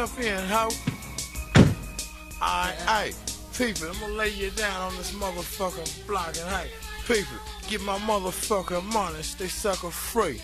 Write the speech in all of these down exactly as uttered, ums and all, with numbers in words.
jump in, ho. Alright, hey, people, I'm gonna lay you down on this motherfucking block, and hey, people, get my motherfucking money, stay sucker free.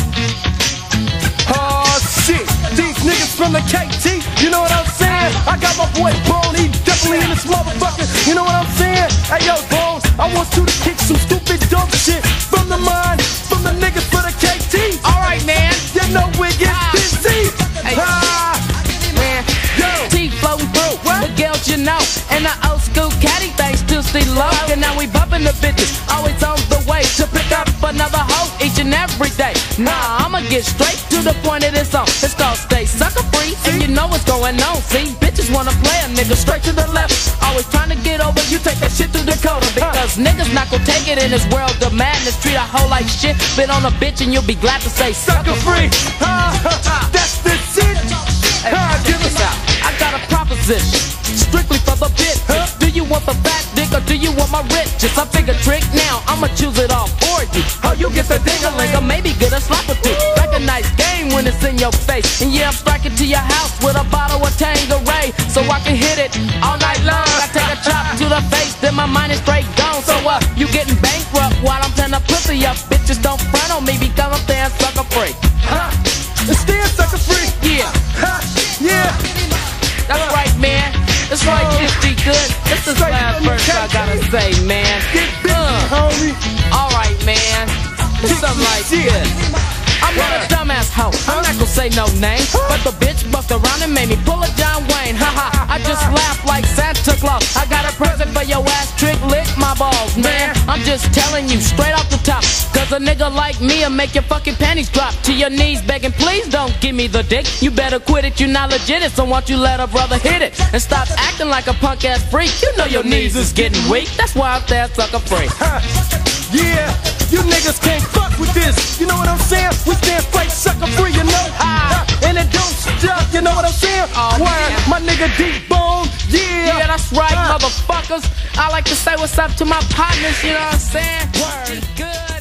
Oh shit, these niggas from the K T, you know what I'm saying? I got my boy Bone, he definitely in this motherfucker, you know what I'm saying? Hey yo, Bones, I want you to kick some stupid dumb shit from the mind, from the niggas for the K T. Alright, man. You know we get busy. Hey. Ah, Man, yo. T floating through, What? the girls you know, and the old school caddy thing still stay low. And now we bumping the bitches, always on the way to pick up another hoe each and every day. Nah, I'ma get straight to the point of this song. It's called Stay Sucker Free, and you know what's going on. See, bitches wanna play a nigga straight to the left. Always trying to get over, you take that shit to Dakota. Because niggas not gon' take it in this world of madness. Treat a hoe like shit, spit on a bitch, and you'll be glad to say Sucker free. Ah, that's the shit. Hey, Ah, check this out. I got a proposition, strictly for the bitch. Do you want the fat dick or do you want my riches? I figure trick now, I'ma choose it all for you. Oh, you get the ding-a-ling or maybe get a slap or two. Like a nice game when it's in your face. And yeah, I'm striking to your house with a bottle of Tanqueray, so I can hit it all night long. I take a chop to the face, then my mind is straight gone. So uh, you getting bankrupt while I'm turning pussy up. Bitches don't front on me because I'm staying sucker free. Huh? It's still sucker free. Yeah. Huh? Yeah. That's right, man. That's right, Kiss Be Good. This is the last verse I gotta say, man. Get busy, homie. Alright, man. It's something like this. I'm not a dumbass hoe. I'm not gonna say no name. But the bitch bucked around and made me pull a John Wayne. Haha, I just laugh like Santa Claus. I got a present for your ass, trick lick my balls, man. I'm just telling you straight off the top. Cause a nigga like me'll make your fucking panties drop to your knees begging, please don't give me the dick. You better quit it, you're not legit. So won't you let a brother hit it and stop acting like a punk ass freak. You know your knees is getting weak. That's why I'm there sucker free. Huh? Yeah, you niggas can't fuck with this. You know what I'm saying? We stand straight sucker free, you know. Ah, and it don't stop, you know what I'm saying? Oh, Why, yeah. my nigga Deep Bone, yeah. Yeah, that's right, Ah. motherfuckers. I like to say what's up to my partners, you know what I'm saying? Word. Be good.